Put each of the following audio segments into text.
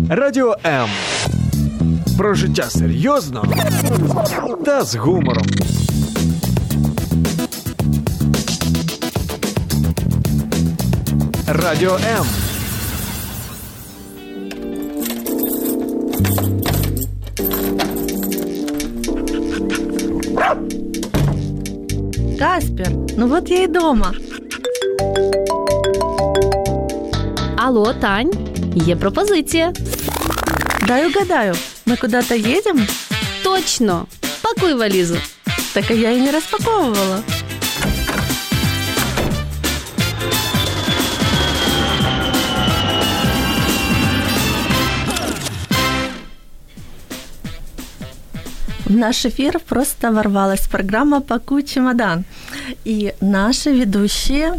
Радіо М. Про життя серйозно та з гумором. Радіо М. Каспер, ну вот я и дома. Алло, Тань, є пропозиція. Дай угадаю, мы куда-то едем? Точно, пакуй валізу. Так я и не распаковывала. В наш эфир просто ворвалась программа «Пакуй чемодан». И наши ведущие...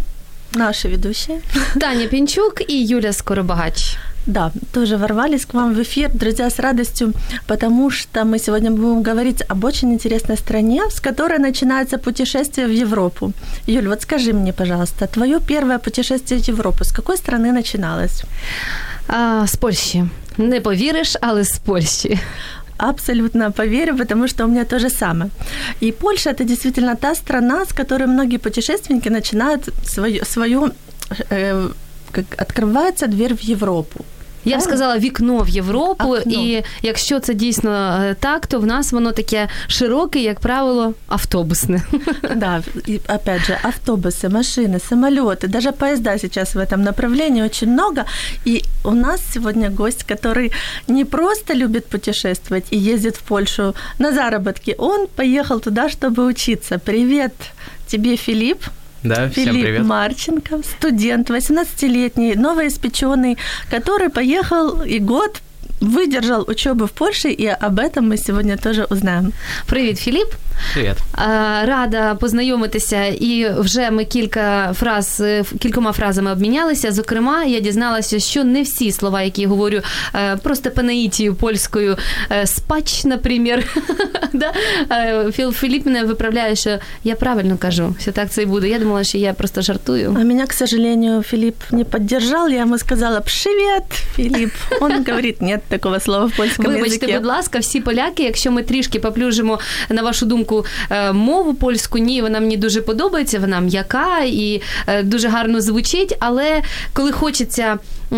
Таня Пінчук и Юля Скоробагач. Да, тоже ворвались к вам в эфир, друзья, с радостью, потому что мы сегодня будем говорить об очень интересной стране, с которой начинается путешествие в Европу. Юль, вот скажи мне, пожалуйста, твое первое путешествие в Европу с какой страны начиналось? З Польщі. Не повіриш, але з Польщі. Абсолютно поверю, потому что у меня то же самое. И Польша – это действительно та страна, с которой многие путешественники начинают свою как открывается дверь в Европу. Я б сказала, вікно в Європу, і якщо це дійсно так, то в нас воно таке широке, як правило, автобусне. Да, и опять же, автобусы, машины, самолеты, даже поезда сейчас в этом направлении очень много. И у нас сегодня гость, который не просто любит путешествовать и ездит в Польшу на заработки, он поехал туда, чтобы учиться. Привет тебе, Филипп. Да, всем Филипп привет. Марченко, студент, 18-летний, новоиспечённый, который поехал и год выдержал учёбу в Польше, и об этом мы сегодня тоже узнаем. Привіт, Філіп. Привіт. Рада познайомитися, і вже ми кількома фразами обмінялися. Зокрема, я дізналася, що не всі слова, які я говорю просто по наїтію польською, спач, наприклад. Філіп мене виправляє, що я правильно кажу, що так це і буде. Я думала, що я просто жартую. А меня, к сожалению, Филипп не поддержал. Я ему сказала «Привет, Филипп». Он говорит, нет такого слова в польському язикі. Вибачте, будь ласка, всі поляки, якщо ми трішки поплюжимо, на вашу думку, мову польську, ні, вона мені дуже подобається, вона м'яка і дуже гарно звучить, але коли хочеться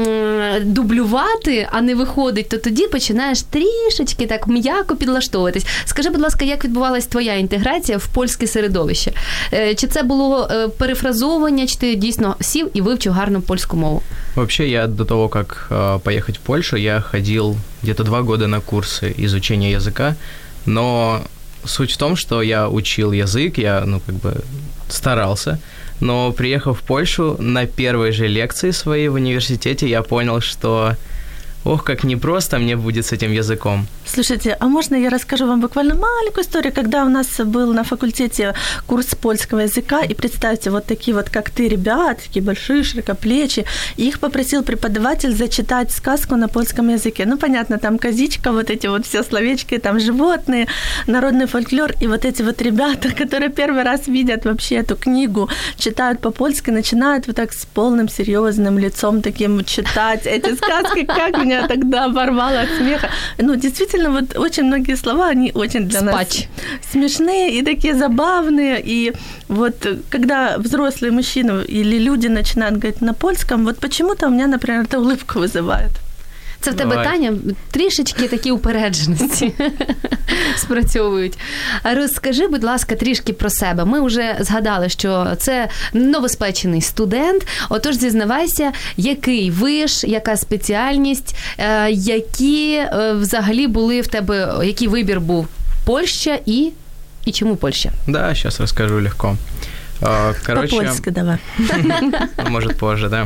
дублювати, а не виходить, то тоді починаєш трішечки так м'яко підлаштовуватись. Скажи, будь ласка, як відбувалась твоя інтеграція в польське середовище? Чи це було перефразовування, чи ти дійсно сів і вивчив гарну польську мову? Вообще, я до того, как поехать в Польшу, я ходил где-то 2 года на курсы изучения языка, но суть в том, что я учил язык, я, старался, но приехав в Польшу, на первой же лекции своей в университете я понял, что ох, как непросто мне будет с этим языком. Слушайте, а можно я расскажу вам буквально маленькую историю, когда у нас был на факультете курс польского языка, и представьте, вот такие вот, как ты, ребят, такие большие, широкоплечие, и их попросил преподаватель зачитать сказку на польском языке. Ну, понятно, там козичка, вот эти вот все словечки, там животные, народный фольклор, и вот эти вот ребята, которые первый раз видят вообще эту книгу, читают по-польски, начинают вот так с полным серьёзным лицом таким читать эти сказки, как меня тогда оборвало от смеха. Ну, действительно, вот очень многие слова, они очень для нас смешные и такие забавные. И вот когда взрослые мужчины или люди начинают говорить на польском, вот почему-то у меня, например, это улыбку вызывает. Це в тебе, Таня, трішечки такі упередженості спрацьовують. Розкажи, будь ласка, трішки про себе. Ми вже згадали, що це новоспечений студент. Отож, зізнавайся, який виш, яка спеціальність, які взагалі були в тебе, який вибір був? Польща і чому Польща? Да, сейчас расскажу легко. По-польски давай. Может, позже, да.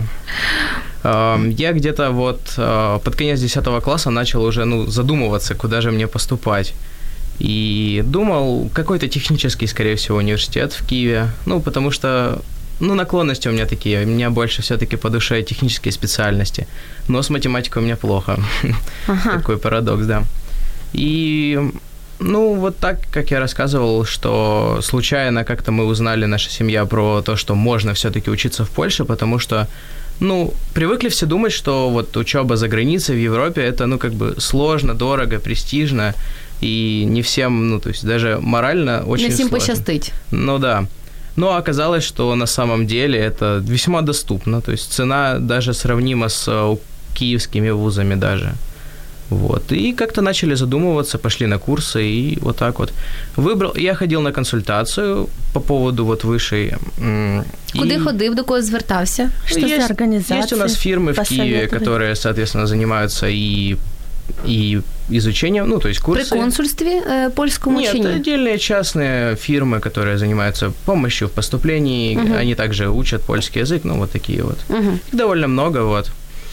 Я где-то под конец 10 класса начал уже задумываться, куда же мне поступать. И думал, какой-то технический, скорее всего, университет в Киеве. Потому что, наклонности у меня такие. Мне больше всё-таки по душе технические специальности. Но с математикой у меня плохо. Такой парадокс, да. И... вот так, как я рассказывал, что случайно как-то мы узнали, наша семья, про то, что можно всё-таки учиться в Польше, потому что Ну, привыкли все думать, что вот учеба за границей в Европе – это, ну, как бы сложно, дорого, престижно, и не всем, ну, то есть даже морально очень не всем сложно. пощастить. Ну, да. Но оказалось, что на самом деле это весьма доступно, то есть цена даже сравнима с киевскими вузами даже. Вот. И как-то начали задумываться, пошли на курсы, и вот так вот. Я ходил на консультацию по поводу вот высшей. Куди ходив, до кого звертався? Что за организации? Есть у нас фирмы в Киеве, которые, соответственно, занимаются и изучением, ну, то есть курсы. При консульстве польскому чи ні? Нет, отдельные частные фирмы, которые занимаются помощью в поступлении, они также учат польский язык, ну, вот такие вот. Довольно много, вот.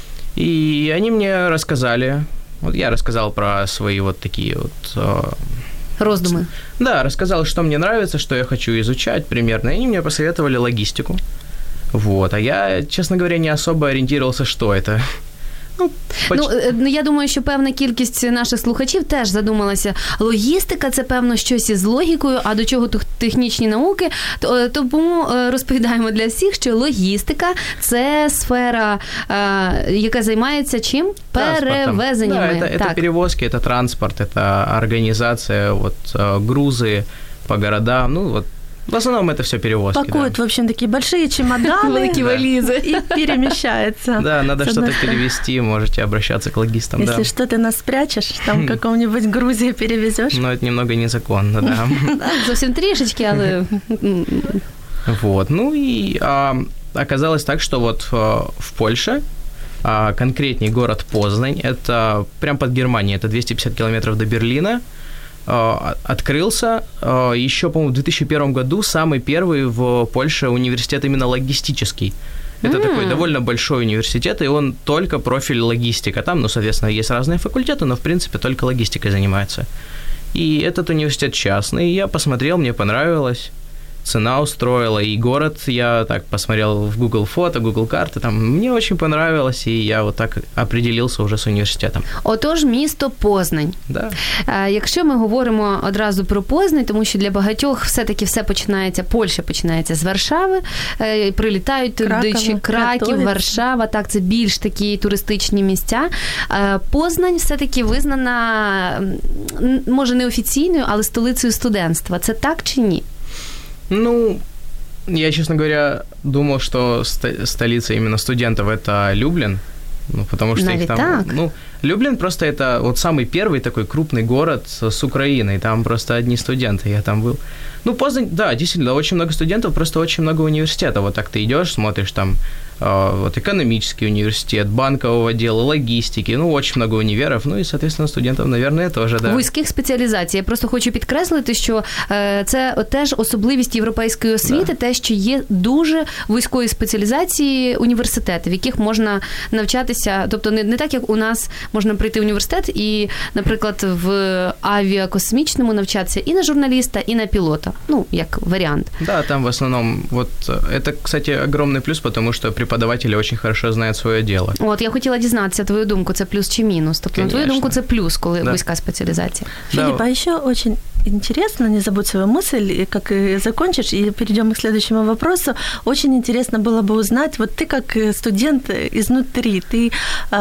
И они мне рассказали, вот я рассказал про свои вот такие вот... Роздумы. Да, рассказал, что мне нравится, что я хочу изучать примерно, и они мне посоветовали логистику. Вот, а я, честно говоря, не особо ориентировался, что это. Ну, я думаю, що певна кількість наших слухачів теж задумалася. Логістика – це, певно, щось із логікою, а до чого технічні науки. Тому розповідаємо для всіх, що логістика – це сфера, яка займається чим? Перевезеннями. Да, это перевозки, это транспорт, это организация, вот, грузы по городам, ну, вот. В основном это все перевозки. Пакуют, да. В общем, такие большие чемоданы, великие вализы. И перемещается. Да, надо что-то перевезти, можете обращаться к логистам. Если что, ты нас спрячешь, там в каком-нибудь Грузии перевезешь. Но это немного незаконно, да. Зовсім трішечки, але... Вот, ну и оказалось так, что вот в Польше, конкретней город Познань, это прям под Германией, это 250 километров до Берлина, открылся еще, по-моему, в 2001 году самый первый в Польше университет именно логистический. Это такой довольно большой университет, и он только профиль логистика. Там, ну, соответственно, есть разные факультеты, но, в принципе, только логистикой занимаются. И этот университет частный, я посмотрел, мне понравилось. Цена устроила, и город я так посмотрел в Google фото, Google карты, там мне очень понравилось, и я вот так определился уже з університетом. Отож, місто Познань. Да. Якщо ми говоримо одразу про Познань, тому що для багатьох все-таки все починається, Польща починається з Варшави, прилітають туди, чи Краків, Варшава, так, це більш такі туристичні місця. Познань все-таки визнана, може не офіційною, але столицею студентства. Це так чи ні? Ну, я, честно говоря, думал, что столица именно студентов – это Люблин, ну, потому что их там… Так. Ну, Люблин просто это вот самый первый такой крупный город с Украиной, там просто одни студенты, я там был. Ну, Познань, да, действительно, очень много студентов, просто очень много университетов. Вот так ты идёшь, смотришь там вот экономический университет, банкового дела, логистики, ну, очень много универов, ну, и, соответственно, студентов, наверное, тоже, да. Вузьких спеціалізацій. Я просто хочу підкреслити, що це теж особливість європейської освіти, те, що є дуже вузької спеціалізації університети, в яких можна навчатися, тобто не так, як у нас можна прийти в університет і, наприклад, в авіакосмічному навчатися і на журналіста, і на пілота, ну, як варіант. Да, там в основном, вот, это, кстати, огромный плюс, потому что преподаватели очень хорошо знают своє дело. От, я хотіла дізнатися, твою думку, це плюс чи мінус? Тобто, на твою думку, це плюс, коли вузька спеціалізація. Филипп, а еще очень интересно, не забудь свою мысль, как и закончишь, и перейдем к следующему вопросу. Очень интересно было бы узнать, вот ты как студент изнутри, ты,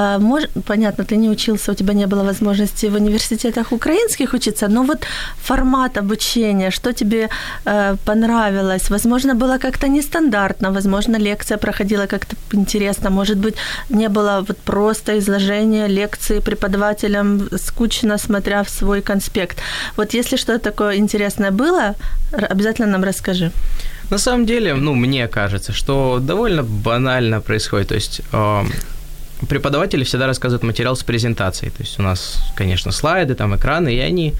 понятно, ты не учился, у тебя не было возможности в университетах украинских учиться, но вот формат обучения, что тебе понравилось, возможно, было как-то нестандартно, возможно, лекция проходила как-то интересно, может быть, не было вот просто изложения лекции преподавателям скучно, смотря в свой конспект. Вот если что-то такое интересное было, обязательно нам расскажи. На самом деле, ну, мне кажется, что довольно банально происходит. То есть преподаватели всегда рассказывают материал с презентацией. То есть у нас, конечно, слайды, там экраны, и они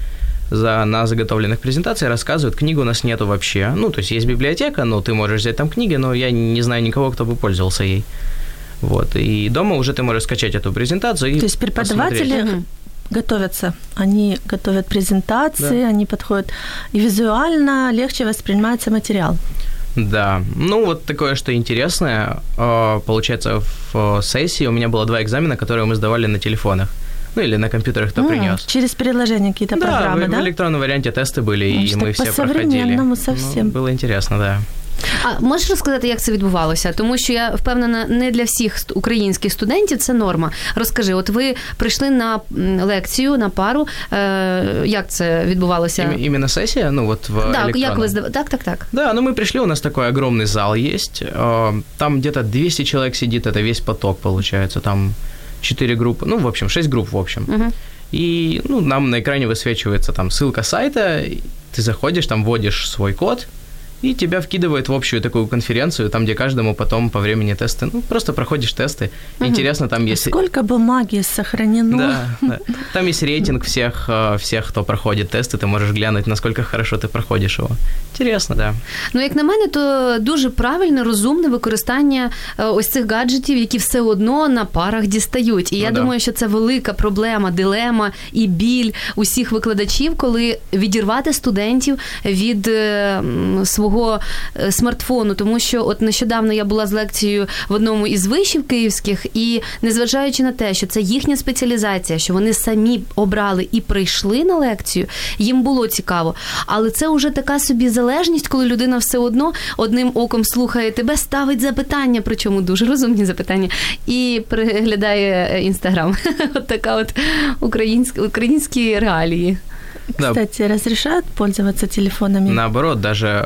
на заготовленных презентациях рассказывают. Книги у нас нету вообще. Ну, то есть есть библиотека, но ты можешь взять там книги, но я не знаю никого, кто бы пользовался ей. Вот. И дома уже ты можешь скачать эту презентацию и то есть преподаватели готовятся, они готовят презентации, они подходят, и визуально легче воспринимается материал. Да, ну вот такое, что интересное, получается, в сессии у меня было 2 экзамена, которые мы сдавали на телефонах. Ну, или на компьютерах кто принёс. Через приложение какие-то программы, да? В электронном варианте тесты были, и мы все проходили. По-современному совсем. Ну, было интересно, да. А можеш розказати, як це відбувалося? Тому що я впевнена, не для всіх українських студентів це норма. Розкажи, от ви прийшли на лекцію, на пару, як це відбувалося? Именно сессия? Ну, вот в электронном. Як ви здавали? Так. Да, мы пришли, у нас такой огромный зал есть, там где-то 200 человек сидит, это весь поток получается, там 4 группы, в общем, 6 групп в общем. Угу. И, нам на экране высвечивается там ссылка сайта, ты заходишь, там вводишь свой код, и тебя вкидывают в общую такую конференцию, там, где каждому потом по времени тесты, просто проходишь тесты. Угу. Интересно, там есть... Сколько бумаги сохранено. Да. Там есть рейтинг всех, кто проходит тесты, ты можешь глянуть, насколько хорошо ты проходишь его. Интересно, да. Як на мене, то дуже правильне, розумне використання ось цих гаджетів, які все одно на парах дістають. І я думаю, що це велика проблема, дилема і біль усіх викладачів, коли відірвати студентів від свого смартфону. Тому що от нещодавно я була з лекцією в одному із вишів київських, і незважаючи на те, що це їхня спеціалізація, що вони самі обрали і прийшли на лекцію, їм було цікаво. Але це вже така собі залежність, коли людина все одно одним оком слухає тебе, ставить запитання, причому дуже розумні запитання, і переглядає Інстаграм. От така от українські реалії. Кстати, разрешают пользоваться телефонами? Наоборот, даже,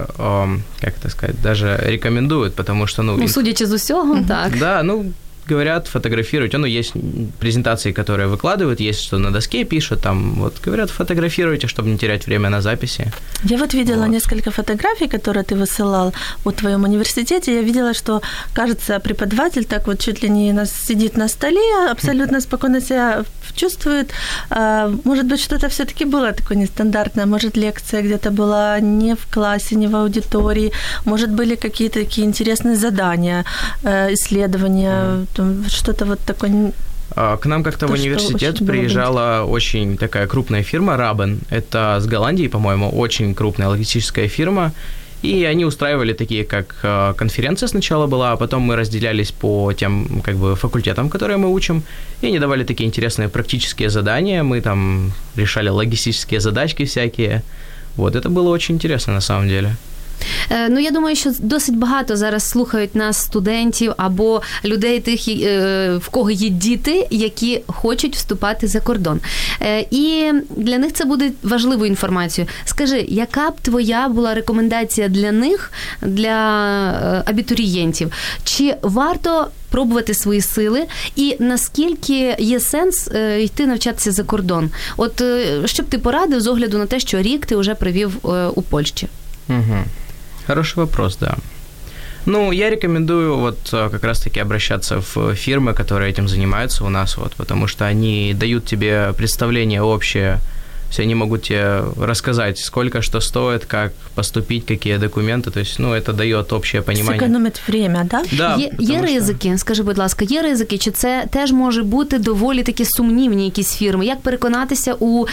даже рекомендуют, потому что... судячи з усього, так. Да, говорят, фотографировать. Есть презентации, которые выкладывают, есть, что на доске пишут, там, говорят, фотографируйте, чтобы не терять время на записи. Я видела несколько фотографий, которые ты высылал о твоем университете. Я видела, что, кажется, преподаватель так чуть ли не сидит на столе, абсолютно спокойно себя чувствует. Может быть, что-то всё-таки было такое нестандартное. Может, лекция где-то была не в классе, не в аудитории. Может, были какие-то такие интересные задания, исследования, что-то такое. К нам как-то в университет приезжала очень такая крупная фирма Raben. Это с Голландии, по-моему, очень крупная логистическая фирма. И они устраивали такие, как конференция сначала была, а потом мы разделялись по тем факультетам, которые мы учим. И они давали такие интересные практические задания. Мы там решали логистические задачки всякие. Это было очень интересно на самом деле. Я думаю, що досить багато зараз слухають нас студентів або людей тих, в кого є діти, які хочуть вступати за кордон. І для них це буде важливою інформацією. Скажи, яка б твоя була рекомендація для них, для абітурієнтів? Чи варто пробувати свої сили і наскільки є сенс йти навчатися за кордон? Що б ти порадив з огляду на те, що рік ти вже провів у Польщі? Угу. Хороший вопрос, да. Я рекомендую как раз-таки обращаться в фирмы, которые этим занимаются у нас, потому что они дают тебе представление общее, то есть они могут тебе рассказать, сколько что стоит, как поступить, какие документы, то есть, это дает общее понимание. Сэкономить время, да? Да. Є ризики, скажи, будь ласка, є ризики, чи це теж може бути доволі такі сумнівні якісь фірми? Як переконатися у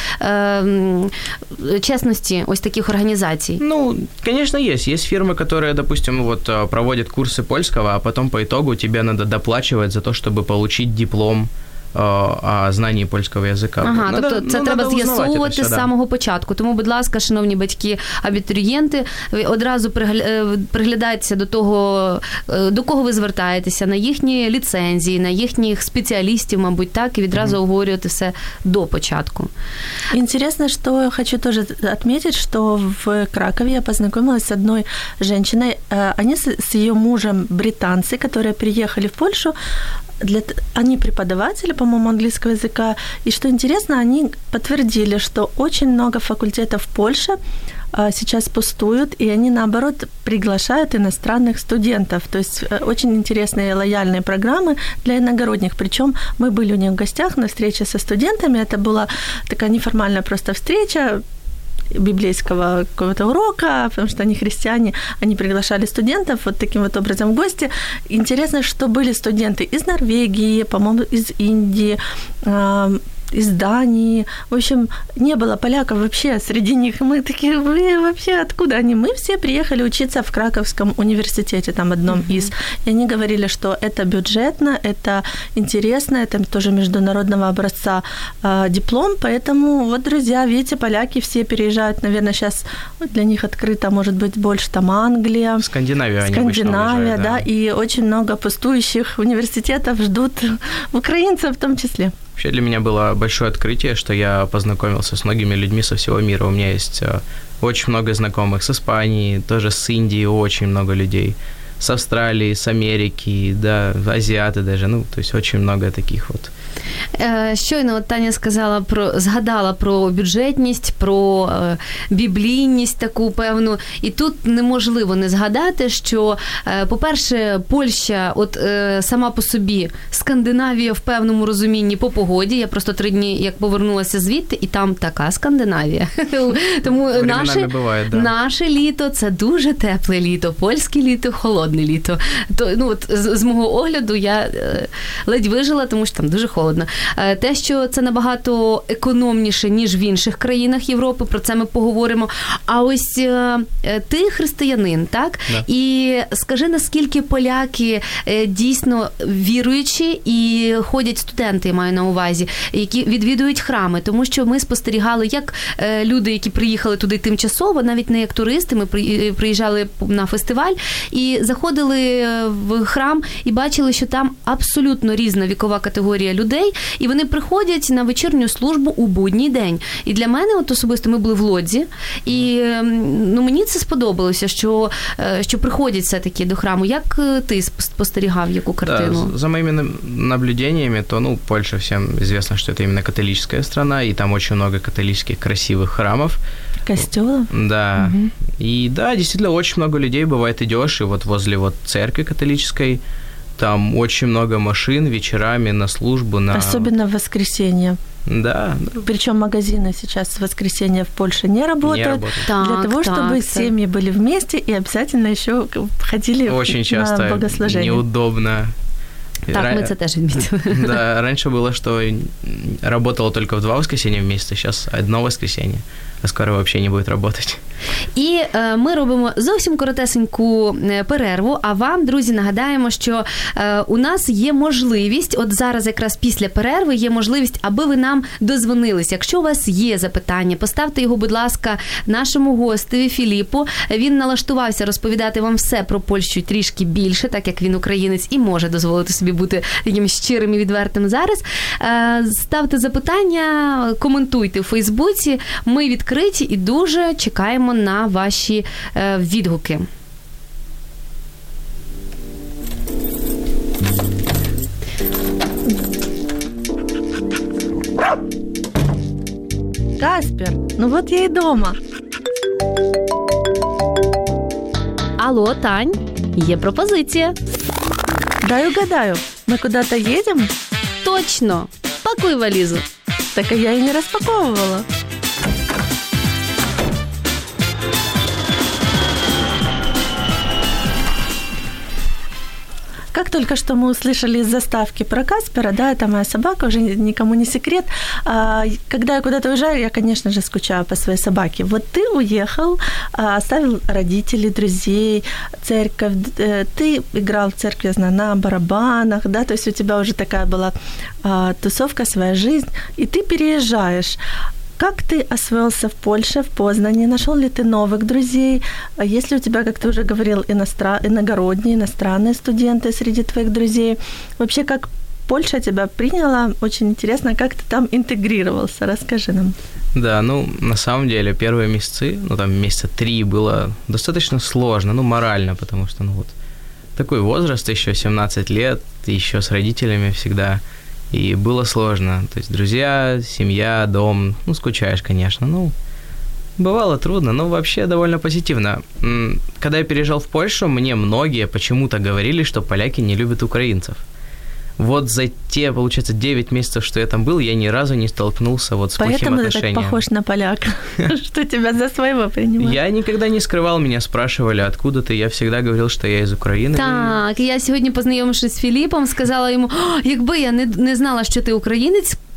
чесності ось таких організацій? Конечно, есть. Есть фирмы, которые, допустим, проводят курсы польского, а потом по итогу тебе надо доплачивать за то, чтобы получить диплом о знанні польського язика. Тобто це треба з'ясовувати з самого початку. Тому, будь ласка, шановні батьки, абітурієнти, одразу приглядайтеся до того, до кого ви звертаєтеся, на їхні ліцензії, на їхніх спеціалістів, мабуть, так, і відразу обговорювати все до початку. Интересно, что хочу тоже отметить, что в Кракове я познакомилась с одной женщиной. Они с ее мужем британцы, которые приехали в Польшу. Они преподаватели, по-моему, английского языка. И что интересно, они подтвердили, что очень много факультетов в Польше сейчас пустуют, и они, наоборот, приглашают иностранных студентов. То есть очень интересные лояльные программы для иногородних. Причем мы были у них в гостях на встрече со студентами. Это была такая неформальная просто встреча библейского какого-то урока, потому что они христиане, они приглашали студентов таким образом в гости. Интересно, что были студенты из Норвегии, по-моему, из Индии, из Дании. В общем, не было поляков вообще среди них. Мы такие, вы вообще откуда они? Мы все приехали учиться в Краковском университете, там одном из. И они говорили, что это бюджетно, это интересно, это тоже международного образца диплом. Поэтому вот, друзья, видите, поляки все переезжают. Наверное, сейчас для них открыто, может быть, больше там Англия. Скандинавия, да. И очень много пустующих университетов ждут украинцев в том числе. Вообще для меня было большое открытие, что я познакомился с многими людьми со всего мира. У меня есть очень много знакомых с Испании, тоже с Индии очень много людей, с Австралии, с Америки, да, азиаты даже, ну, то есть очень много таких вот. Щойно от Таня згадала про бюджетність, про біблійність таку певну. І тут неможливо не згадати, що, по-перше, Польща от сама по собі, Скандинавія в певному розумінні по погоді. Я просто 3 дні як повернулася звідти, і там така Скандинавія. Тому наше літо – це дуже тепле літо, польське літо – холодне літо. Ну, от, з мого огляду я ледь вижила, тому що там дуже холодно. Те, що це набагато економніше, ніж в інших країнах Європи, про це ми поговоримо. А ось ти християнин, так? Да. І скажи, наскільки поляки дійсно віруючі і ходять студенти, я маю на увазі, які відвідують храми, тому що ми спостерігали, як люди, які приїхали туди тимчасово, навіть не як туристи, ми приїжджали на фестиваль і заходили в храм і бачили, що там абсолютно різна вікова категорія людей, і вони приходять на вечірню службу у будній день. І для мене, от особисто, ми були в Лодзі, і мені це сподобалося, що приходять все-таки до храму. Як ти спостерігав, яку картину? Да, за моими наблюдениями, то, Польша всем известно, что это именно католическая страна, и там очень много католических красивых храмов. Костёлов? Да. Угу. И да, действительно, очень много людей, бывает, идёшь, и вот возле церкви католической там очень много машин вечерами на службу. Особенно в воскресенье. Да. Причем магазины сейчас в воскресенье в Польше не работают. Для того, чтобы семьи были вместе и обязательно еще ходили очень часто на богослужение. Неудобно. Так, мы это тоже отметили. Да, раньше было, что работало только в 2 воскресенья в месяц, сейчас 1 воскресенье, а скоро вообще не будет работать. І ми робимо зовсім коротесеньку перерву, а вам, друзі, нагадаємо, що у нас є можливість, от зараз якраз після перерви є можливість, аби ви нам дозвонилися. Якщо у вас є запитання, поставте його, будь ласка, нашому гостеві Філіпу. Він налаштувався розповідати вам все про Польщу трішки більше, так як він українець і може дозволити собі бути таким щирим і відвертим зараз. Ставте запитання, коментуйте у Фейсбуці. Ми відкриті і дуже чекаємо на ваші відгуки. Каспер, ну вот я и дома. Алло, Тань, є пропозиція. Дай угадаю, мы куда-то едем? Точно, пакуй валізу. Так я и не распаковывала. Как только что мы услышали из заставки про Каспера, да, это моя собака, уже никому не секрет. Когда я куда-то уезжаю, я, конечно же, скучаю по своей собаке. Вот ты уехал, оставил родителей, друзей, церковь, ты играл в церкви, я знаю, на барабанах, да, то есть у тебя уже такая была тусовка, своя жизнь, и ты переезжаешь. Как ты освоился в Польше, в Познане? Нашел ли ты новых друзей? Есть ли у тебя, как ты уже говорил, иногородние, иностранные студенты среди твоих друзей? Вообще, как Польша тебя приняла? Очень интересно, как ты там интегрировался. Расскажи нам. Да, на самом деле, первые месяцы, там месяца 3 было достаточно сложно, морально, потому что, такой возраст, еще 17 лет, еще с родителями всегда. И было сложно. То есть друзья, семья, дом. Скучаешь, конечно. Бывало трудно, но вообще довольно позитивно. Когда я переезжал в Польшу, мне многие почему-то говорили, что поляки не любят украинцев. Вот за те, получается, 9 месяцев, что я там был, я ни разу не столкнулся с плохим отношением. Поэтому ты так похож на поляка, что тебя за своего принимают. Я никогда не скрывал, меня спрашивали, откуда ты, я всегда говорил, что я из Украины. Так, я сьогодні, познайомившись з Філіпом, сказала йому, якби я не знала, що ти українець,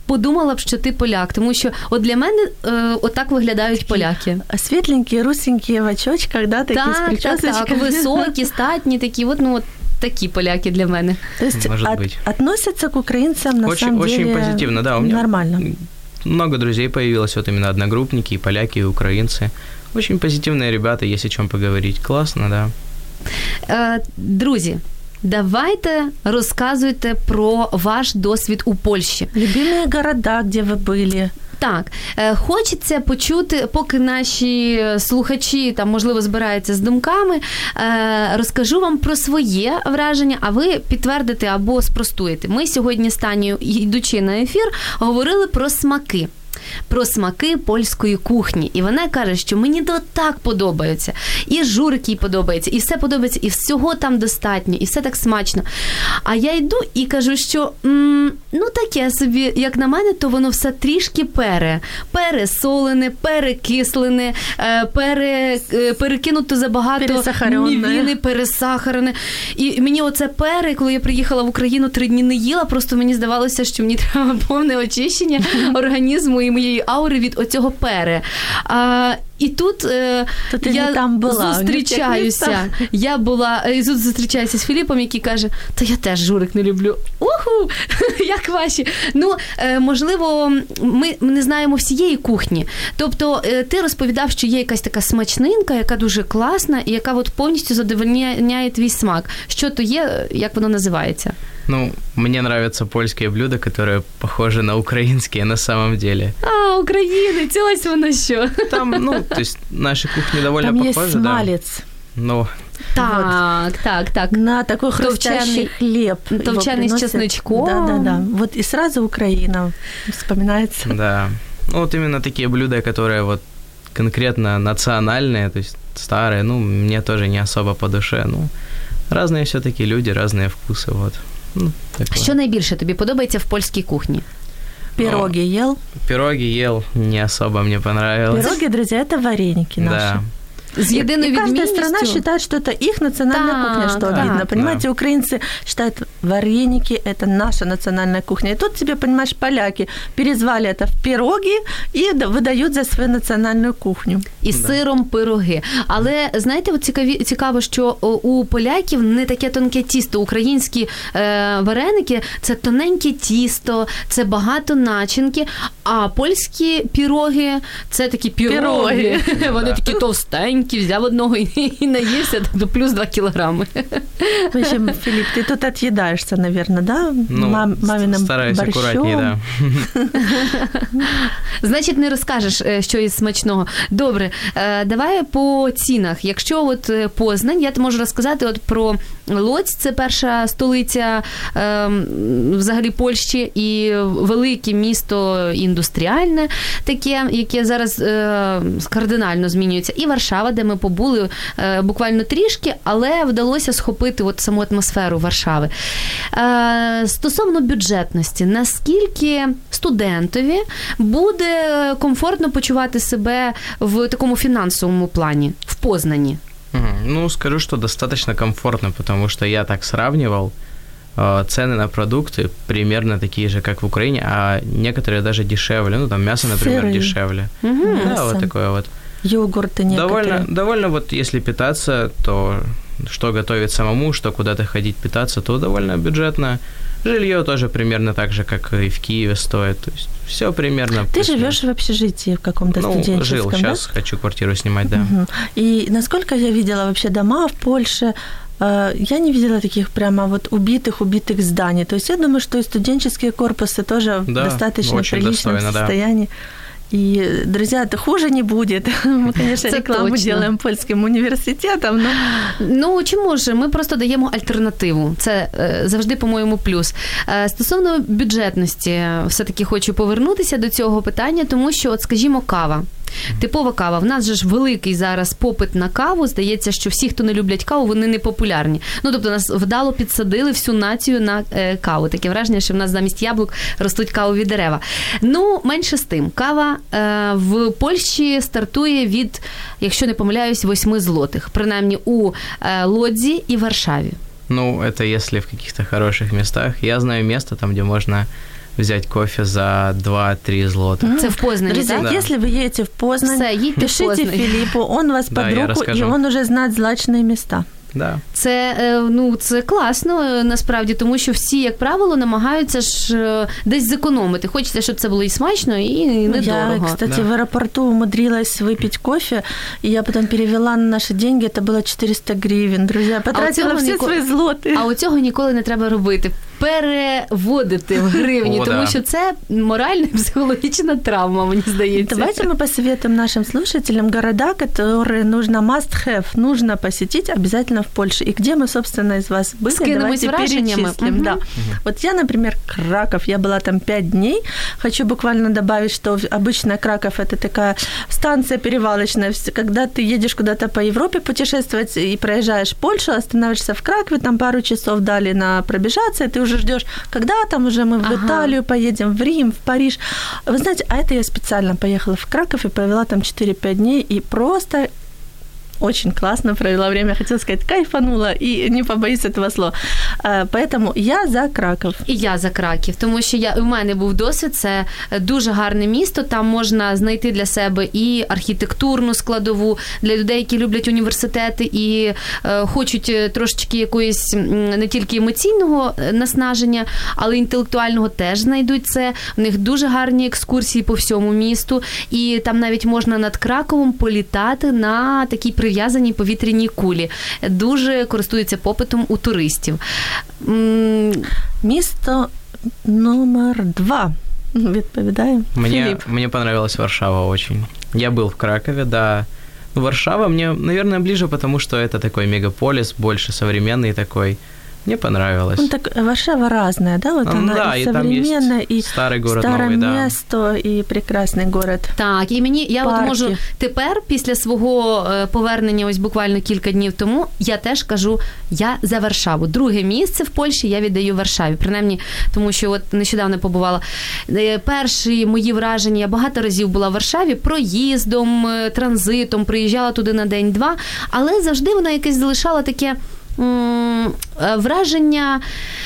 подумала б, що ти поляк, тому що от для мене отак виглядають поляки. Світленькі, русенькі в очочках, да, такі з причосочками. Так, високі, статні, такі, от такі поляки для мене. То есть относятся к украинцам на самом деле очень позитивно, да. У меня нормально. Много друзей появилось, вот именно одногруппники, и поляки, и украинцы. Очень позитивные ребята, есть о чем поговорить. Классно, да. Друзі, давайте розказуйте про ваш досвід у Польщі. Любимые города, де ви були. Так, хочеться почути, поки наші слухачі там, можливо, збираються з думками, розкажу вам про своє враження, а ви підтвердите або спростуєте. Ми сьогодні з Танею, йдучи на ефір, говорили про смаки. Про смаки польської кухні. І вона каже, що мені то так подобається. І журик їй подобається, і все подобається, і всього там достатньо, і все так смачно. А я йду і кажу, що таке собі, як на мене, то воно все трішки пересолене, перекислене, перекинуто забагато мівіни, пересахарене. І мені оце коли я приїхала в Україну, 3 дні не їла, просто мені здавалося, що мені треба повне очищення організму і моєї аури від оцього І тут я зустрічаюся. Зустрічаюся з Філіпом, який каже, та я теж журик не люблю. Уху! Як ваші? Можливо, ми не знаємо всієї кухні. Тобто ти розповідав, що є якась така смачнинка, яка дуже класна і яка от повністю задовольняє твій смак. Що то є, як воно називається? Мне нравятся польские блюда, которые похожи на украинские на самом деле. Українець, ось воно що. Там, то есть наши кухни довольно там похожи, есть смалец. Да. Так. На такой хрустящий хлеб. Товченый с чесночком. Да. Вот и сразу Украина вспоминается. Да. Вот именно такие блюда, которые вот конкретно национальные, то есть старые, мне тоже не особо по душе. Разные все-таки люди, разные вкусы, вот. Що найбільше тобі подобається в польській кухні? Пироги ел? Пироги ел, не особо мне понравилось. Пироги, друзья, это вареники наши. Да. С единой відмінністю. Каждая страна считает, что это их национальная кухня, что обидно. Понимаете, украинцы считают, вареники – это наша национальная кухня. И тут тебе, понимаешь, поляки перезвали это в пироги и выдают за свою национальную кухню. І сиром пироги. Але, знаєте, от цікаво, що у поляків не таке тонке тісто. Українські вареники – це тоненьке тісто, це багато начинки, а польські пироги – це такі пироги. Вони такі товстенькі. Взяв одного і наївся, тобто плюс 2 кілограми. В общем, Филипп, ты тут отъедаешься, наверное, да? Маминым стараюсь борщом. Аккуратнее, да. Значить, не розкажеш щось смачного. Добре, давай по цінах. Якщо от Познань, я можу розказати от про Лодзь, це перша столиця взагалі Польщі і велике місто індустріальне таке, яке зараз кардинально змінюється. І Варшава, де ми побули буквально трішки, але вдалося схопити от саму атмосферу Варшави. Стосовно бюджетності, наскільки студентові буде комфортно почувати себе в такому фінансовому плані, в Познані? Скажу, что достаточно комфортно, потому что я так сравнивал. Цены на продукты примерно такие же, как в Украине, а некоторые даже дешевле. Там мясо, например, дешевле. Да, вот такое вот. Йогурты некоторые. Довольно вот если питаться, то что готовить самому, что куда-то ходить питаться, то довольно бюджетно. Жилье тоже примерно так же, как и в Киеве стоит. То есть все примерно. Ты живешь в общежитии в каком-то студенческом, жил. Да? Сейчас хочу квартиру снимать, да. Угу. И насколько я видела вообще дома в Польше, я не видела таких прямо вот убитых зданий. То есть я думаю, что и студенческие корпусы тоже в достаточно приличном состоянии. Да. И, друзья, это хуже не будет. Мы, конечно, рекламу делаем польським університетам. Чому ж? Ми просто даємо альтернативу. Це завжди, по-моєму, плюс. Стосовно бюджетності, все-таки хочу повернутися до цього питання, тому що, от, скажімо, кава. Типова кава. В нас же ж великий зараз попит на каву. Здається, що всі, хто не люблять каву, вони не популярні. Тобто нас вдало підсадили всю націю на каву. Таке враження, що в нас замість яблук ростуть кавові дерева. Менше з тим. Кава в Польщі стартує від, якщо не помиляюсь, 8 злотих. Принаймні у Лодзі і Варшаві. Это если в каких-то хороших местах. Я знаю место там, где можно взять кофе за 2-3 злотых. Це в Познані, Друзья, так? если вы едете в Познань, пишите Филиппу, он вас под руку, и он уже знает злачные места. Да. Це класно, насправді, тому що всі, як правило, намагаються ж десь зекономити. Хочеться, щоб це було і смачно, і недорого. Я, кстати, в аэропорту умудрилась выпить кофе, и я потом перевела на наши деньги, это было 400 гривен, друзья. Потратила всі свої злоти. А оцього ніколи не треба робити. Переводити в гривні, тому що це моральна і психологічна травма, мені здається. Давайте мы посоветуем нашим слушателям города, которые нужно must-have, нужно посетить обязательно в Польше. И где мы, собственно, из вас были, скинемось давайте перечислим. Да. Вот я, например, Краков, я была там 5 дней. Хочу буквально добавить, что обычно Краков – это такая станция перевалочная. Когда ты едешь куда-то по Европе путешествовать и проезжаешь Польшу, останавливаешься в Кракове, там пару часов дали на пробежаться, и ты уже ждёшь, когда там уже мы в Италию поедем, в Рим, в Париж. Вы знаете, а это я специально поехала в Краков и провела там 4-5 дней, и просто очень классно провела время, хотела сказать, кайфанула, и не побоюсь этого слова. Поэтому я за Краков. І я за Краків, тому що у мене був досвід, це дуже гарне місто, там можна знайти для себе і архітектурну складову, для людей, які люблять університети і хочуть трошечки якоїсь не тільки емоційного наснаження, але інтелектуального теж знайдуть це. В них дуже гарні екскурсії по всьому місту, і там навіть можна над Краковом політати на такій прив'язаній повітряній кулі. Дуже користується попитом у туристів. Місто номер 2. Відповідаю. Мне понравилась Варшава очень. Я был в Кракове, да. Варшава мне, наверное, ближе, потому что это такой мегаполис, больше современный такой. Мне понравилось. Ну, так Варшава разная, да? Вот она да, и современная, и старый город, старое новый, место, и прекрасный город. Так, і я от можу тепер, після свого повернення, ось буквально кілька днів тому, я теж кажу, я за Варшаву. Друге місце в Польщі я віддаю Варшаві. Принаймні, тому що от нещодавно побувала. Перші мої враження, я багато разів була в Варшаві, проїздом, транзитом, приїжджала туди на день-два, але завжди вона якесь залишала таке враження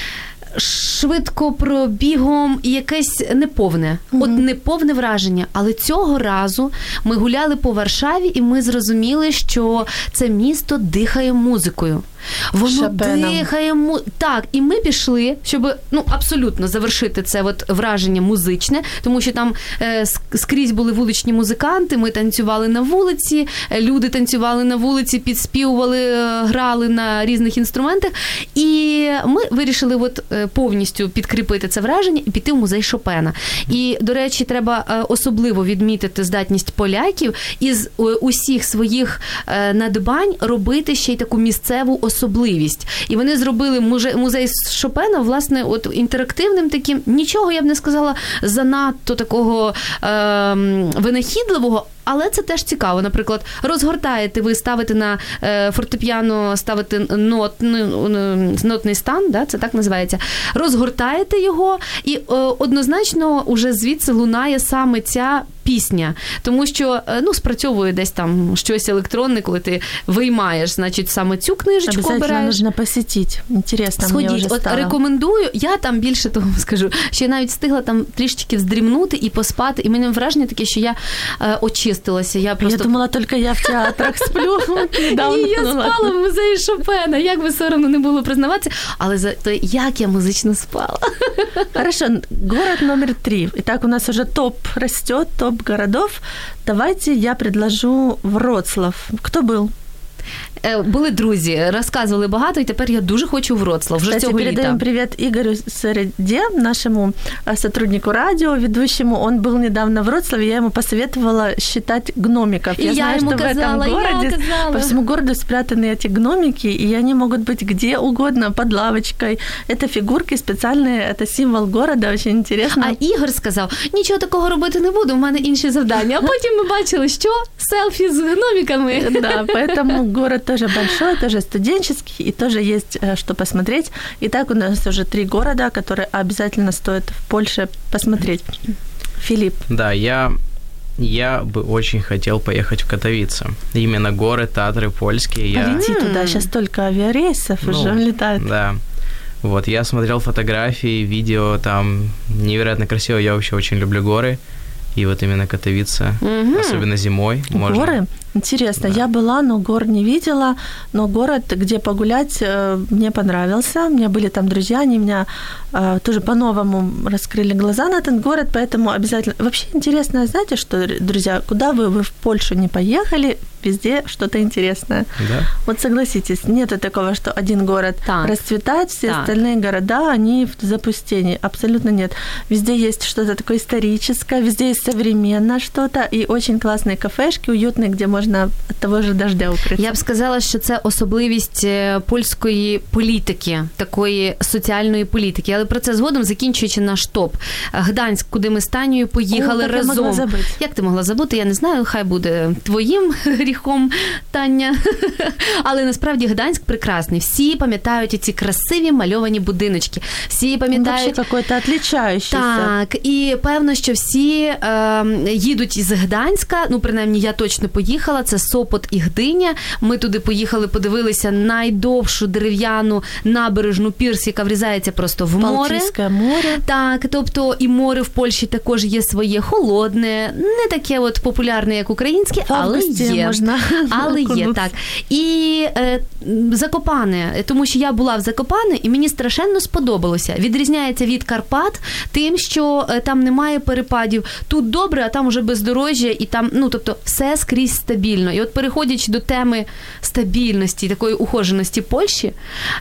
швидко пробігом і якесь неповне. От неповне враження. Але цього разу ми гуляли по Варшаві і ми зрозуміли, що це місто дихає музикою. Воно дихає так, і ми пішли, щоб абсолютно завершити це от враження музичне, тому що там скрізь були вуличні музиканти, ми танцювали на вулиці, люди танцювали на вулиці, підспівували, грали на різних інструментах, і ми вирішили от повністю підкріпити це враження і піти в музей Шопена. І, до речі, треба особливо відмітити здатність поляків із усіх своїх надбань робити ще й таку місцеву особливість. І вони зробили музей Шопена, власне, от інтерактивним таким, нічого, я б не сказала, занадто такого винахідливого, але це теж цікаво. Наприклад, розгортаєте, ви ставите на фортепіано, ставите нотний стан, да, це так називається, розгортаєте його, і однозначно уже звідси лунає саме ця пісня. Тому що, спрацьовує десь там щось електронне, коли ти виймаєш, значить, саме цю книжечку обираєш. Обов'язково нужно посетити. Інтересно, мені вже стало. От рекомендую. Я там більше того скажу, що я навіть встигла там трішечки вздрімнути і поспати. І в мене враження таке, що я очистилася. Я думала, тільки я в театрах сплю. І я спала в музеї Шопена. Як би соромно не було признаватися. Але зато як я музично спала. Хорошо. Город номер 3. Итак, у нас уже топ растет, топ городов. Давайте я предложу Вроцлав. Кто был? Були друзі, розказували багато, і тепер я дуже хочу Вроцлав. Вже цього літа. Передаем привет Игорю Середе, нашему сотруднику радио, ведущему. Он был недавно в Вроцлаве, я ему посоветовала считать гномиков. Я знаю, что в этом городе по всему городу спрятаны эти гномики, и они могут быть где угодно, под лавочкой. Это фигурки специальные, это символ города, очень интересно. А Ігор сказав, нічого такого робити не буду, у мене інші завдання. А потім ми бачили, що? Селфі з гномиками. Да, поэтому город тоже большой, тоже студенческий, и тоже есть что посмотреть. Итак, у нас уже 3 города, которые обязательно стоит в Польше посмотреть. Филипп. Да, я бы очень хотел поехать в Катовице. Именно горы, Татры, польские. Полети туда, сейчас столько авиарейсов уже летают. Да. Вот, я смотрел фотографии, видео, там невероятно красиво. Я вообще очень люблю горы. И вот именно Катовице, особенно зимой. Можно... Горы? Интересно, да. Я была, но гор не видела, но город, где погулять, мне понравился. У меня были там друзья, они меня тоже по-новому раскрыли глаза на этот город, поэтому обязательно... Вообще интересно, знаете что, друзья, куда вы в Польшу не поехали, везде что-то интересное. Да. Вот согласитесь, нету такого, что один город расцветает, все остальные города, они в запустении. Абсолютно нет. Везде есть что-то такое историческое, везде есть современное что-то, и очень классные кафешки, уютные, где можна від того ж дождя укритися. Я б сказала, що це особливість польської політики, такої соціальної політики. Але про це згодом, закінчуючи наш топ. Гданськ, куди ми з Танею поїхали разом. Як ти могла забути? Я не знаю, хай буде твоїм гріхом, Таня. Але насправді Гданськ прекрасний. Всі пам'ятають ці красиві мальовані будиночки. Всі пам'ятають... Він взагалі якийсь отличаючийся. Так, і певно, що всі їдуть із Гданська, ну, принаймні, я точно поїхала, це Сопот і Гдиня. Ми туди поїхали, подивилися найдовшу дерев'яну набережну пірс, яка врізається просто в море. Балтійське море. Так, тобто і море в Польщі також є своє холодне, не таке от популярне, як українське, але є. Можна але є, так. І Закопане, тому що я була в Закопане, і мені страшенно сподобалося. Відрізняється від Карпат тим, що там немає перепадів. Тут добре, а там уже бездорожжя, і там, ну, тобто, все скрізь стабільно. І от переходячи до теми стабільності, такої ухоженості Польщі,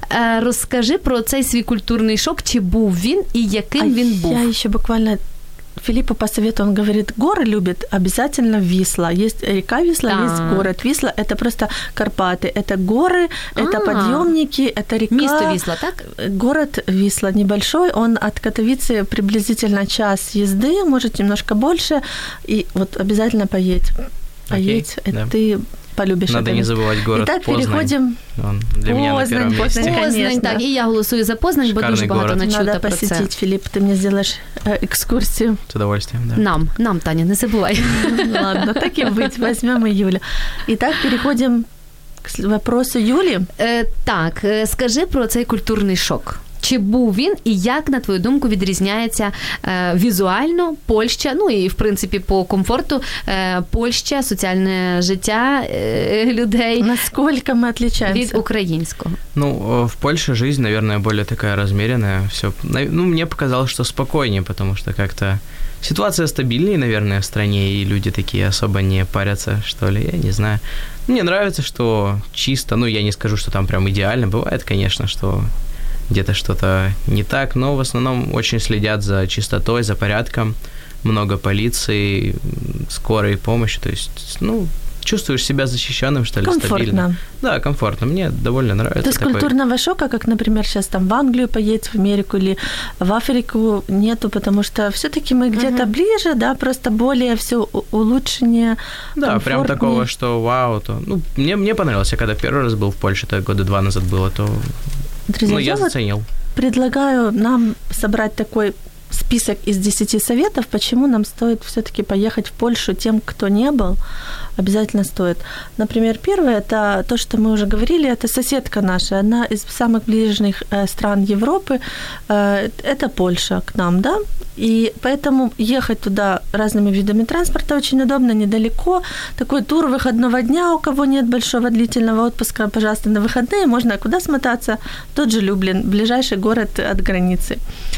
розкажи про цей свій культурний шок, чи був він і яким він був. Я ще буквально Филиппу по совету, он говорит, горы любит обязательно Висла. Есть река Висла, есть город Висла. Это просто Карпаты. Это горы, это подъемники, это река. Место Висла, так? Город Висла небольшой. Он от Катовицы приблизительно час езды, может, немножко больше. И вот обязательно поедь. Поедь, да. Ты полюбишь. Надо не забывать город Итак, Познань. переходим... Он для меня на первом месте. Познань, так, і я голосую за Познань, Шикарний бо дуже багато город. начута Надо про це. посетить, Филипп, ты мне сделаешь экскурсию. С удовольствием, да. Нам, Таня, не забувай. Ладно, так и быть, возьмем июля. Итак, переходим к вопросу Юли. Так, скажи про цей культурний шок. Чи був він і як, на твою думку, відрізняється візуально Польща, ну і, в принципі, по комфорту Польща, соціальне життя людей? Насколько мы отличаемся? Від українського. Ну, в Польше жизнь, наверное, более такая размеренная. Всё. Ну, мне показалось, что спокойнее, потому что как-то ситуация стабильнее, наверное, в стране, и люди такие особо не парятся, что ли, я не знаю. Мне нравится, что чисто, ну, я не скажу, что там прям идеально. Бывает, конечно, что где-то что-то не так, но в основном очень следят за чистотой, за порядком, много полиции, скорой помощи, то есть, ну, чувствуешь себя защищенным, что ли, комфортно. Стабильно. Да, комфортно, мне довольно нравится. То есть такой... культурного шока, как, например, сейчас там в Англию поедешь, в Америку или в Африку, нету, потому что всё-таки мы где-то ближе, да, просто более всё улучшеннее, да, прям такого, что вау, то... Ну, мне понравилось, я когда первый раз был в Польше, это 2 года назад было, то... Друзья, ну, я заценил. Предлагаю нам собрать такой список из 10 советов, почему нам стоит всё-таки поехать в Польшу тем, кто не был. Обязательно стоит. Например, первое, это то, что мы уже говорили, это соседка наша, одна из самых ближних стран Европы, это Польша к нам, да, и поэтому ехать туда разными видами транспорта очень удобно, недалеко. Такой тур выходного дня, у кого нет большого длительного отпуска, пожалуйста, на выходные можно куда смотаться, тот же Люблин, ближайший город от границы.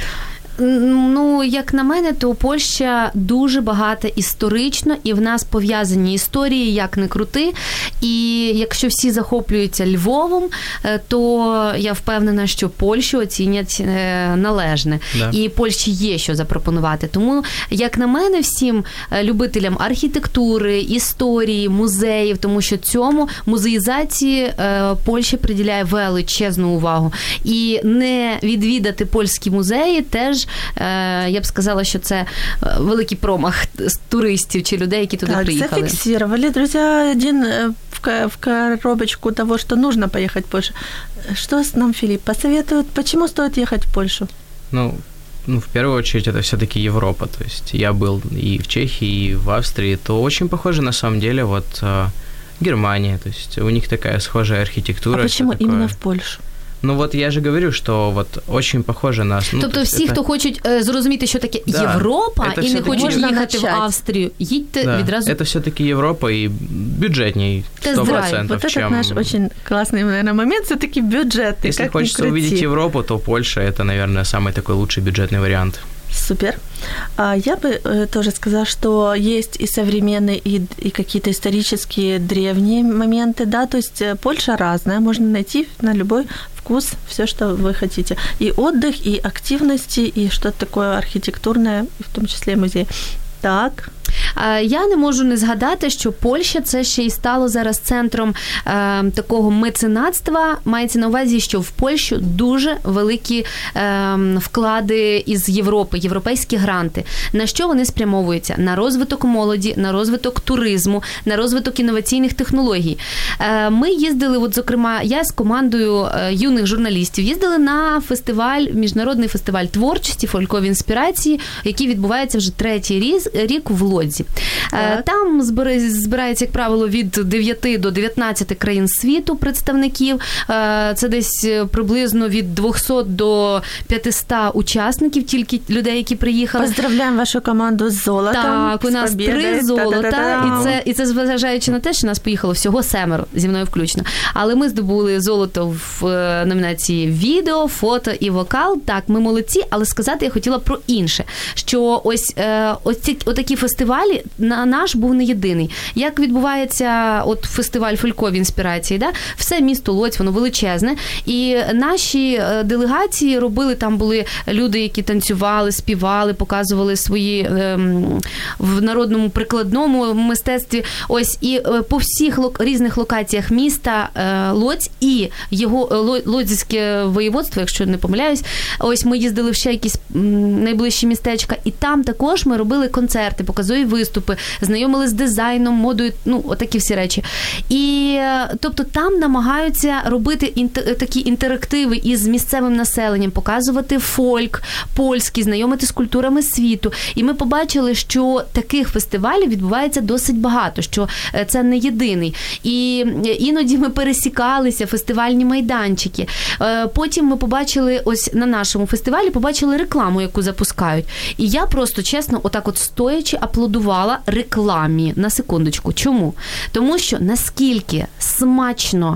Ну, як на мене, то Польща дуже багата історично, і в нас пов'язані історії, як не крути. І якщо всі захоплюються Львовом, то я впевнена, що Польщу оцінять належне. Да. І Польщі є що запропонувати. Тому, як на мене, всім любителям архітектури, історії, музеїв, тому що цьому музеїзації Польща приділяє величезну увагу. І не відвідати польські музеї теж, я б сказала, що це великий промах туристів чи людей, які туди приїхали. Зафиксировали, друзья, один в коробочку того, что нужно поехать в Польшу. Что нам Филипп посоветует? Почему стоит ехать в Польшу? Ну, в первую очередь, это всё-таки Европа. То есть я был и в Чехии, и в Австрии. То очень похоже, на самом деле, вот Германия. То есть у них такая схожая архитектура. А почему именно в Польшу? Ну вот я же говорю, что вот очень похоже на... Ну, тобто всі, хто хочуть зрозуміти, що таке Європа, і не хочуть їхати в Австрію, їдьте відразу. Это все-таки Європа і бюджетней 100%. Вот это наш очень классный, наверное, момент, все-таки бюджетный. Если хочется увидеть Европу, то Польша – это, наверное, самый такой лучший бюджетный вариант. Супер. Я бы тоже сказала, что есть и современные, и какие-то исторические древние моменты, да, то есть Польша разная, можно найти на любой вкус все, что вы хотите. И отдых, и активности, и что-то такое архитектурное, в том числе музей. Так. Я не можу не згадати, що Польща це ще й стало зараз центром такого меценатства. Мається на увазі, що в Польщу дуже великі вклади із Європи, європейські гранти. На що вони спрямовуються? На розвиток молоді, на розвиток туризму, на розвиток інноваційних технологій. Ми їздили, от, зокрема, я з командою юних журналістів їздили на фестиваль, міжнародний фестиваль творчості, фолькові інспірації, який відбувається вже третій рік в Лодзі. Там збирається, як правило, від 9 до 19 країн світу представників. Це десь приблизно від 200 до 500 учасників, тільки людей, які приїхали. Поздравляємо вашу команду з золотом. Так, у нас 3 золота. І це зважаючи на те, що нас поїхало всього 7, зі мною включно. Але ми здобули золото в номінації відео, фото і вокал. Так, ми молодці, але сказати я хотіла про інше. Що ось такі фестивалі, наш був не єдиний. Як відбувається от фестиваль фолькові інспірації, да? Все місто Лодзь, воно величезне, і наші делегації робили, там були люди, які танцювали, співали, показували свої в народному прикладному мистецтві. Ось, і по всіх різних локаціях міста Лодзь і його Лодзьське воєводство, якщо не помиляюсь, ось ми їздили в ще якісь найближчі містечка, і там також ми робили концерти, показові виступи, знайомили з дизайном, модою, ну, отакі всі речі. І, тобто, там намагаються робити такі інтерактиви із місцевим населенням, показувати фольк польський, знайомити з культурами світу. І ми побачили, що таких фестивалів відбувається досить багато, що це не єдиний. І іноді ми пересікалися, фестивальні майданчики. Потім ми побачили, ось на нашому фестивалі, побачили рекламу, яку запускають. І я просто, чесно, отак от стоячи, аплодувала рекламі. На секундочку. Чому? Тому що наскільки смачно,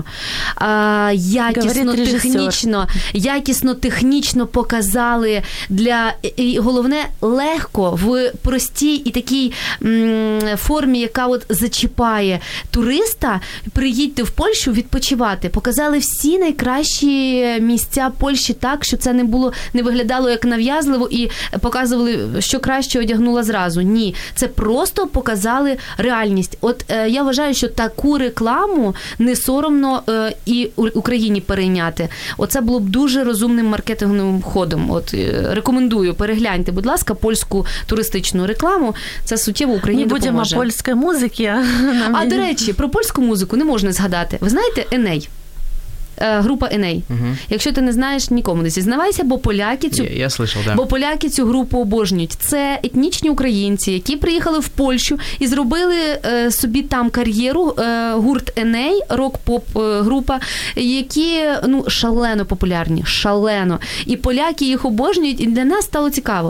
якісно технічно показали і головне, легко, в простій і такій формі, яка от зачіпає туриста, приїдьте в Польщу відпочивати. Показали всі найкращі місця Польщі так, що це не виглядало як нав'язливо і показували, що краще одягнула зразу. Ні, це просто показали реальність. От я вважаю, що таку рекламу не соромно і Україні перейняти. Оце було б дуже розумним маркетинговим ходом. От рекомендую, перегляньте, будь ласка, польську туристичну рекламу. Це суттєво Україні допоможе. Не будемо польської музики. До речі, про польську музику не можна згадати. Ви знаєте Еней? Група Еней. Якщо ти не знаєш, нікому не зізнавайся, бо поляки я слышав, да. Бо поляки цю групу обожнюють. Це етнічні українці, які приїхали в Польщу і зробили собі там кар'єру. Гурт Еней, рок-поп група, які шалено популярні, шалено. І поляки їх обожнюють, і для нас стало цікаво.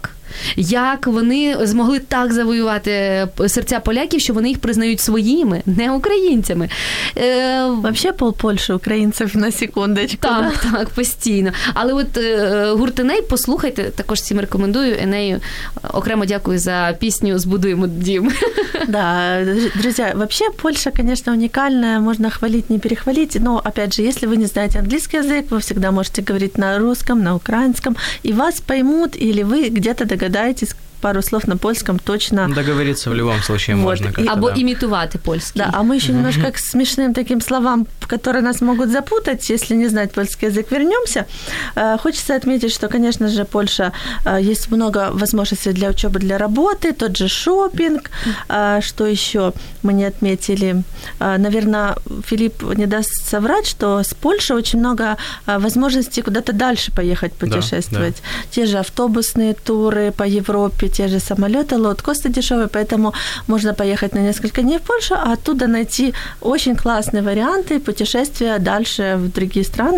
Як вони змогли так завоювати серця поляків, що вони їх признають своїми, не українцями. Вообще Польща українців, на секундочку. Так, постійно. Але от гурт Еней, послухайте, також всім рекомендую. Енею окремо дякую за пісню «Збудуємо дім». Да, друзья, вообще Польша, конечно, уникальная, можно хвалить, не перехвалить, но, опять же, если вы не знаете английский язык, вы всегда можете говорить на русском, на украинском, и вас поймут, или вы где-то догадаетесь пару слов на польском точно. Договориться в любом случае можно. Або імітувати польський. Да, а мы еще немножко к смешным таким словам, которые нас могут запутать, если не знать польский язык, вернемся. Хочется отметить, что, конечно же, Польша, есть много возможностей для учебы, для работы, тот же шопинг. Что еще мы не отметили? Наверное, Филипп не даст соврать, что с Польшей очень много возможностей куда-то дальше поехать путешествовать. Да. Те же автобусные туры по Европе, те же самолеты, лоукосты дешевые, поэтому можно поехать на несколько дней в Польшу, а оттуда найти очень классные варианты путешествия дальше в другие страны,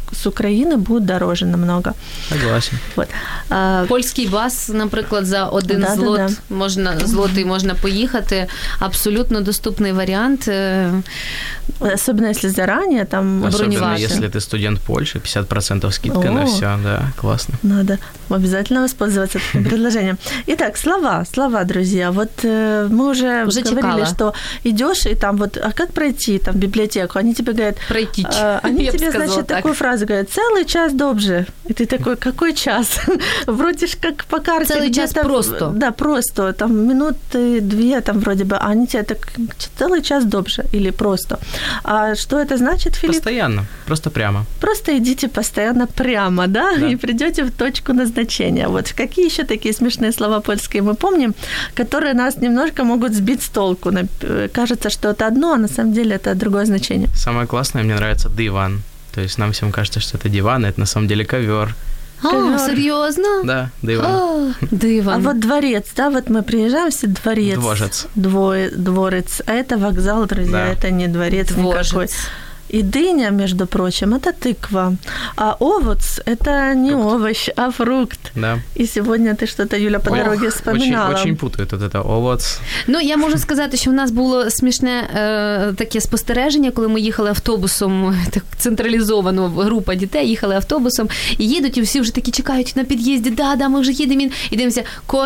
с Украины будут дороже намного. Согласен. Вот. Польський бас, наприклад, за один злотий можна поїхати. Абсолютно доступний варіант. Особенно если заранее там Особенно если ты студент Польши, 50% скидка на все, да, классно. Надо обязательно воспользоваться таким предложением. Итак, слова, друзья. Вот мы уже говорили, что идёшь и там вот, а как пройти там в библиотеку? Они тебе говорят... Пройти. Они тебе, значит, такую фразу говорят: целый час добже. И ты такой: какой час? Вроде ж как по карте. Целый час просто. Да, просто. Там минуты 2 там вроде бы. А они тебе так: целый час добже или просто. А что это значит, Филипп? Постоянно, просто прямо. Просто идите постоянно прямо, да? И придёте в точку назначения. Вот какие ещё такие смешные слова польские мы помним, которые нас немножко могут сбить с толку. Кажется, что это одно, а на самом деле это другое значение. Самое классное, мне нравится диван. То есть нам всем кажется, что это диван, а это на самом деле ковёр. Серьезно? Да, диван. Диван. А вот дворец, да, вот мы приезжаем, все дворец. Двожец. Дворец. А это вокзал, друзья, да. это не дворец никакой. И дыня, между прочим, это тыква. А овоц – это не овощ, а фрукт. Да. И сегодня ты что-то, Юля, по дороге вспоминала. Очень путают вот это овоц. Ну, я можу сказати, що в нас було смішне таке спостереження, коли ми їхали автобусом, так централізовано, група дітей їхали автобусом, і їдуть, і всі вже такі чекають на під'їзді, да, ми вже їдемо, і дивимося,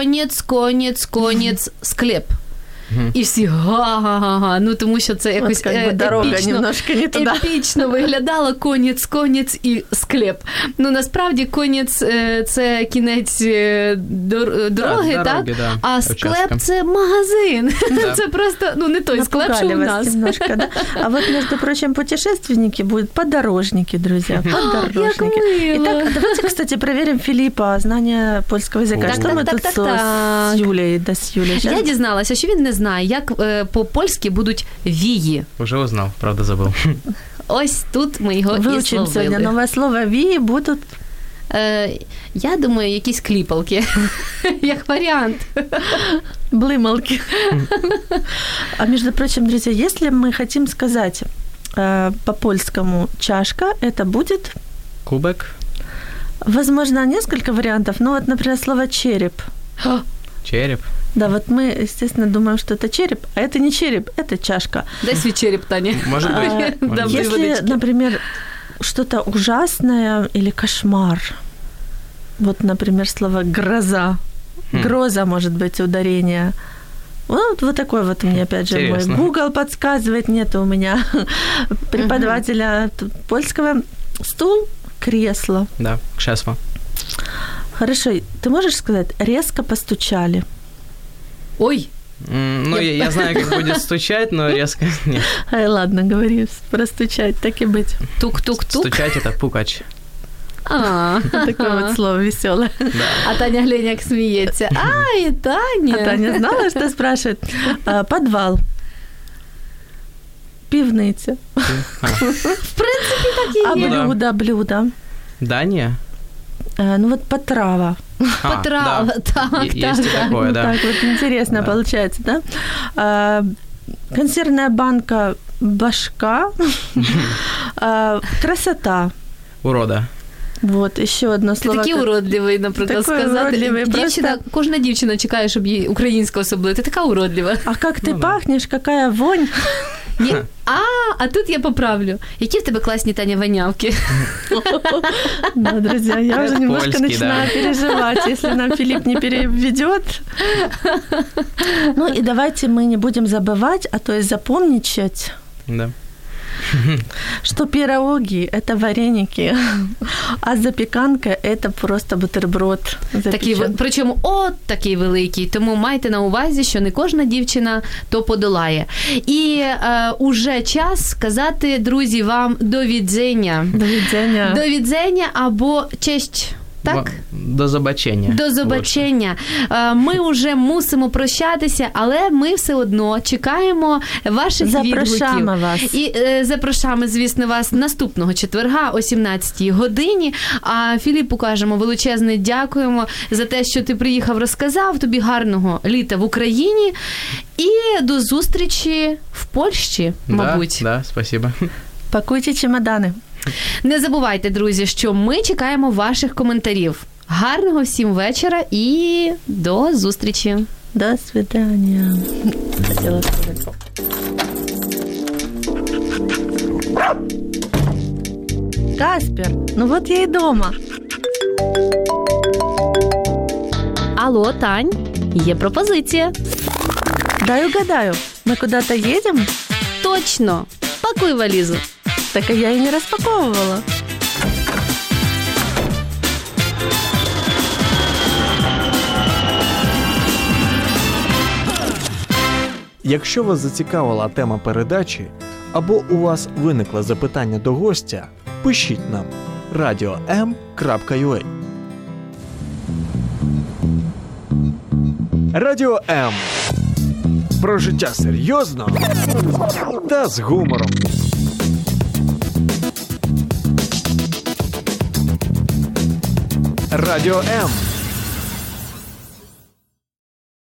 конець, склеп. І всі га-га-га-га, ну тому що це якось епічно виглядало, конець і склеп. Ну насправді конець це кінець дороги, так? Да, а склеп це магазин. Да. Це просто, ну не той склеп, що у нас. Немножко, да? А вот, между прочим, путешественники будут подорожники, друзья, подорожники. Итак, давайте, кстати, проверим Филиппа, знание польского языка. Что мы тут с Юлей? Я дізналася, що він не знає, як по-польськи будуть вії. Уже узнал, правда забыл. Ось тут ми його і словили. Вивчимо сьогодні нове слово. Вії будуть... Я думаю, якісь кліпалки. Як варіант. Блималки. А между прочим, друзья, если мы хотим сказать по-польскому чашка, это будет... Кубок. Возможно, несколько вариантов. Ну вот, например, слово череп. Череп. Да, вот мы, естественно, думаем, что это череп, а это не череп, это чашка. Дай свой череп, Таня. Может быть. Если, например, что-то ужасное или кошмар, вот, например, слово гроза, гроза может быть ударение. Вот такой вот мне, опять же, интересно. Мой Google подсказывает, нет у меня преподавателя польского. Стул, кресло. Да, кресло. Хорошо, ты можешь сказать, резко постучали? Ой. Ну, я знаю, как будет стучать, но резко нет. Ай, ладно, говори, простучать, так и быть. Тук-тук-тук. Стучать – это пукач. Такое вот слово веселое. А Таня, глянь, як сміється. Ай, Таня. А Таня знала, что спрашивает? Подвал. Пивниця. В принципі, так і є. А блюдо. Дания? Ну вот потрава. Потрава, да. так. Есть такое, да. Так вот интересно получается, да? Консервная банка башка. Красота. Урода. Вот, еще одно слово. Ти такий уродливий, наприклад, сказати. Дівчина, кожна дівчина чекає, щоб їй українська особливо. Ти така уродлива. А как ты пахнешь, какая вонь. А тут я поправлю. Які в тебе класні, Таня, вонявки? Да, друзья, я уже немножко начинаю переживать, если нам Филипп не переведет. Ну и давайте мы не будем забывать, а то есть запомничать. Да. Что пироги – это вареники, а запіканка – это просто бутерброд. Причому такий великий. Тому майте на увазі, що не кожна дівчина то подолає. І уже час сказати, друзі, вам довідзення. Довідзення або честь. Так? До побачення. До побачення. Ми вже мусимо прощатися, але ми все одно чекаємо ваших відгуків. Запрошуємо вас. І запрошуємо, звісно, вас наступного четверга о 17-й годині. А Філіпу кажемо величезне дякуємо за те, що ти приїхав, розказав. Тобі гарного літа в Україні. І до зустрічі в Польщі, мабуть. Да, спасибо. Пакуйте чемоданы. Не забувайте, друзі, що ми чекаємо ваших коментарів. Гарного всім вечора і до зустрічі. До свидания. Хотела сказать. Каспер, ну вот я и дома. Алло, Тань, є пропозиція. Дай угадаю, мы куда-то едем? Точно. Пакуй валізу. Так а я и не распаковывала. Якщо вас зацікавила тема передачі або у вас виникло запитання до гостя, пишіть нам radio.m.ua. Радіо М. Про життя серйозно та з гумором. Радіо М.